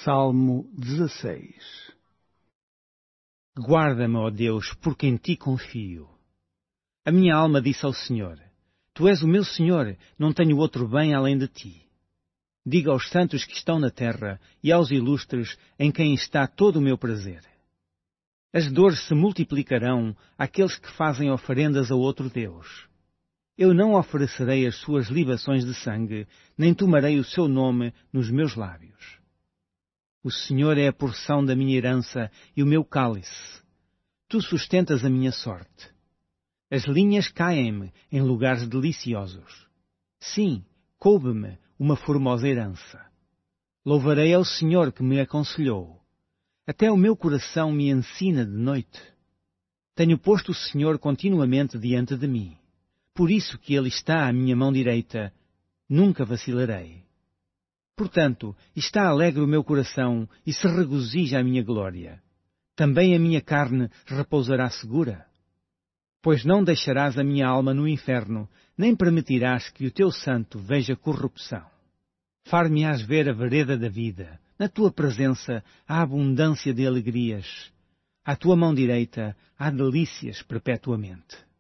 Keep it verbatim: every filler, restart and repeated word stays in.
Salmo dezesseis. Guarda-me, ó Deus, porque em ti confio. A minha alma disse ao Senhor: Tu és o meu Senhor, não tenho outro bem além de ti. Diga aos santos que estão na terra e aos ilustres em quem está todo o meu prazer. As dores se multiplicarão àqueles que fazem oferendas a outro Deus. Eu não oferecerei as suas libações de sangue, nem tomarei o seu nome nos meus lábios. O Senhor é a porção da minha herança e o meu cálice. Tu sustentas a minha sorte. As linhas caem-me em lugares deliciosos. Sim, coube-me uma formosa herança. Louvarei ao Senhor que me aconselhou. Até o meu coração me ensina de noite. Tenho posto o Senhor continuamente diante de mim. Por isso que Ele está à minha mão direita, nunca vacilarei. Portanto, está alegre o meu coração e se regozija a minha glória. Também a minha carne repousará segura. Pois não deixarás a minha alma no inferno, nem permitirás que o teu santo veja corrupção. Far-me-ás ver a vereda da vida. Na tua presença há abundância de alegrias. À tua mão direita há delícias perpetuamente.